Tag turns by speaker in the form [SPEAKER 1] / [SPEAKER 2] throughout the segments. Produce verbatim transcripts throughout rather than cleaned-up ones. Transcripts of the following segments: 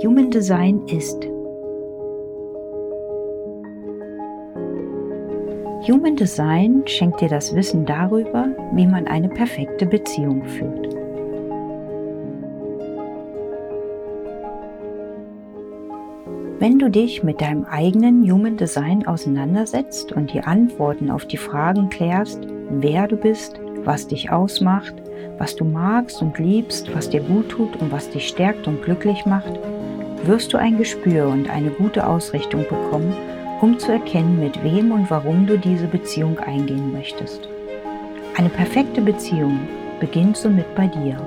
[SPEAKER 1] Human Design ist. Human Design schenkt dir das Wissen darüber, wie man eine perfekte Beziehung führt. Wenn du dich mit deinem eigenen Human Design auseinandersetzt und die Antworten auf die Fragen klärst, wer du bist, was dich ausmacht, was du magst und liebst, was dir gut tut und was dich stärkt und glücklich macht, wirst du ein Gespür und eine gute Ausrichtung bekommen, um zu erkennen, mit wem und warum du diese Beziehung eingehen möchtest. Eine perfekte Beziehung beginnt somit bei dir.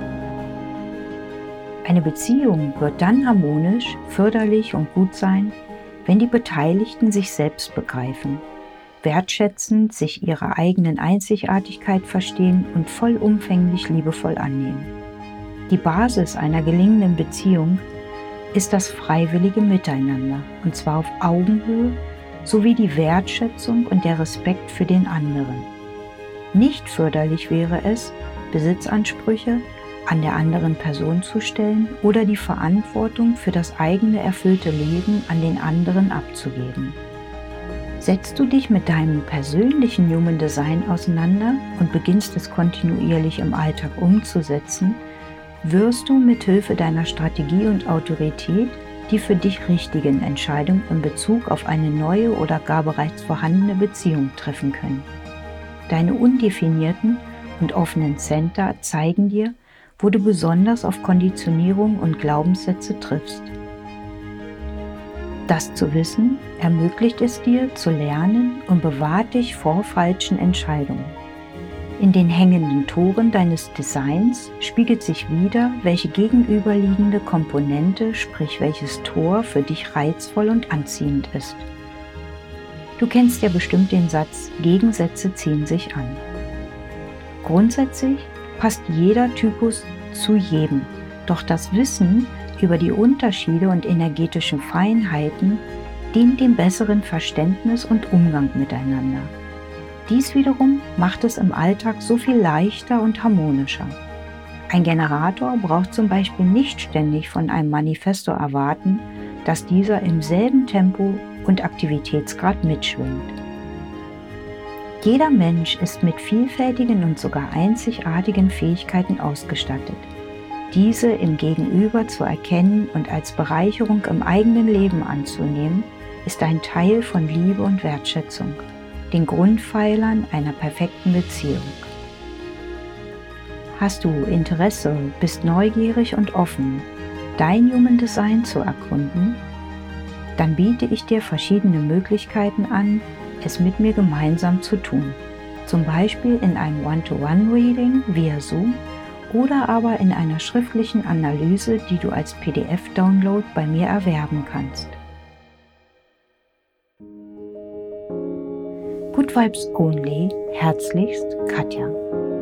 [SPEAKER 1] Eine Beziehung wird dann harmonisch, förderlich und gut sein, wenn die Beteiligten sich selbst begreifen, wertschätzend sich ihrer eigenen Einzigartigkeit verstehen und vollumfänglich liebevoll annehmen. Die Basis einer gelingenden Beziehung ist das freiwillige Miteinander, und zwar auf Augenhöhe, sowie die Wertschätzung und der Respekt für den anderen. Nicht förderlich wäre es, Besitzansprüche an der anderen Person zu stellen oder die Verantwortung für das eigene erfüllte Leben an den anderen abzugeben. Setzt du dich mit deinem persönlichen Human Design auseinander und beginnst es kontinuierlich im Alltag umzusetzen, wirst du mit Hilfe deiner Strategie und Autorität die für dich richtigen Entscheidungen in Bezug auf eine neue oder gar bereits vorhandene Beziehung treffen können. Deine undefinierten und offenen Center zeigen dir, wo du besonders auf Konditionierung und Glaubenssätze triffst. Das zu wissen, ermöglicht es dir, zu lernen und bewahrt dich vor falschen Entscheidungen. In den hängenden Toren deines Designs spiegelt sich wider, welche gegenüberliegende Komponente, sprich welches Tor für dich reizvoll und anziehend ist. Du kennst ja bestimmt den Satz, Gegensätze ziehen sich an. Grundsätzlich passt jeder Typus zu jedem, doch das Wissen über die Unterschiede und energetischen Feinheiten dient dem besseren Verständnis und Umgang miteinander. Dies wiederum macht es im Alltag so viel leichter und harmonischer. Ein Generator braucht zum Beispiel nicht ständig von einem Manifestor erwarten, dass dieser im selben Tempo und Aktivitätsgrad mitschwingt. Jeder Mensch ist mit vielfältigen und sogar einzigartigen Fähigkeiten ausgestattet. Diese im Gegenüber zu erkennen und als Bereicherung im eigenen Leben anzunehmen, ist ein Teil von Liebe und Wertschätzung, den Grundpfeilern einer perfekten Beziehung. Hast du Interesse, bist neugierig und offen, dein Human Design zu erkunden? Dann biete ich dir verschiedene Möglichkeiten an, es mit mir gemeinsam zu tun. Zum Beispiel in einem One-to-One-Reading via Zoom oder aber in einer schriftlichen Analyse, die du als P D F-Download bei mir erwerben kannst. Good Vibes Only, herzlichst Katja.